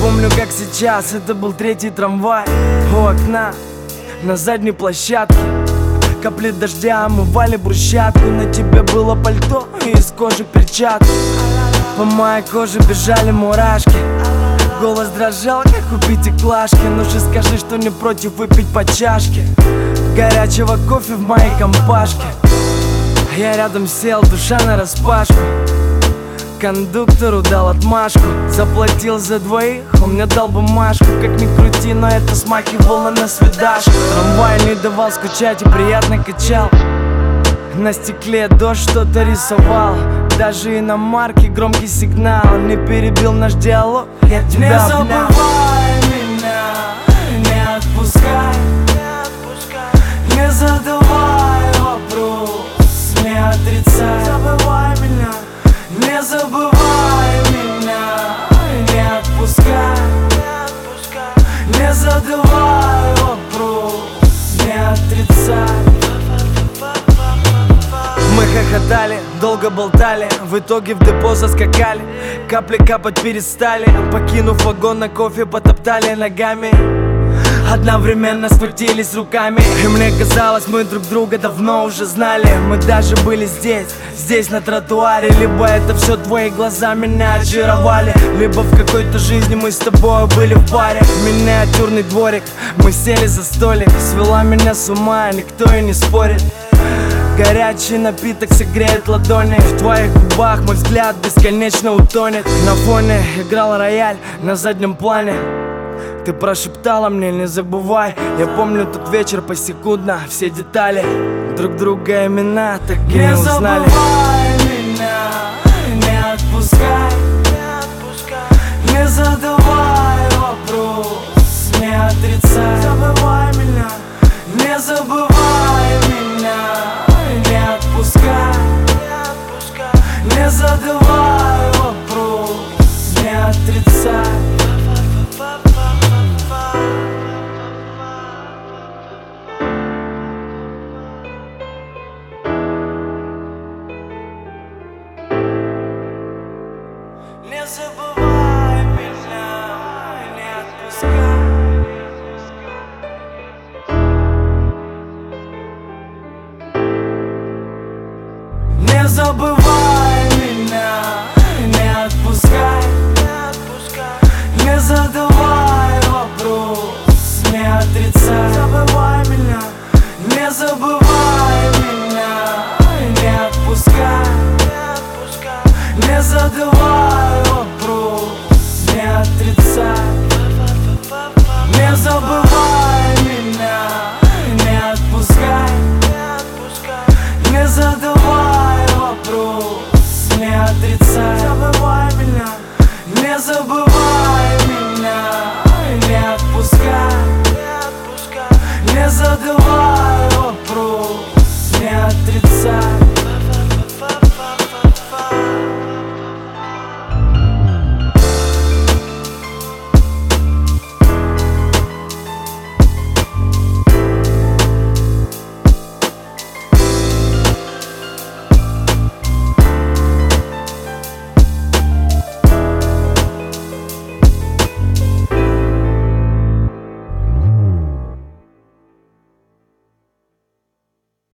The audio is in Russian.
помню, как сейчас, это был третий трамвай. У окна, на задней площадке, капли дождя омывали брусчатку. На тебе было пальто и из кожи перчатки. По моей коже бежали мурашки. Голос дрожал, как у пятиклашки. Ну же скажи, что не против выпить по чашке горячего кофе в моей компашке. Я рядом сел, душа нараспашку. Кондуктору дал отмашку, заплатил за двоих, он мне дал бумажку. Как ни крути, но это смахивало на свидашку. Трамвай не давал скучать и приятно качал. На стекле дождь что-то рисовал. Даже иномарки громкий сигнал не перебил наш диалог. Я тебя не забывай меня, не отпускай, не задавай вопрос, не отрицай. Забывай меня, не забывай меня, не отпускай, не задавай вопрос, не отрицай. Мы хохотали, долго болтали, в итоге в депо заскакали. Капли капать перестали, покинув вагон на кофе потоптали ногами. Одновременно схватились руками, и мне казалось, мы друг друга давно уже знали. Мы даже были здесь на тротуаре. Либо это все твои глаза меня очаровали, либо в какой-то жизни мы с тобой были в паре. Миниатюрный дворик, мы сели за столик. Свела меня с ума, никто и не спорит. Горячий напиток согреет ладони. В твоих губах мой взгляд бесконечно утонет. На фоне играл рояль на заднем плане. Ты прошептала мне, не забывай. Я помню тот вечер посекундно, все детали. Друг друга имена так и не узнали. Не забывай меня, не отпускай, не задавай вопрос, не отрицай. Забывай меня, не забывай меня, не отпускай, не задавай вопрос, не отрицай. Не забывай меня, не отпускай. Не забывай меня, не отпускай, не задавай вопрос, не отрицай. Забывай меня, не забывай меня, не отпускай, не задавай вопрос, не отрицай. Не забывай.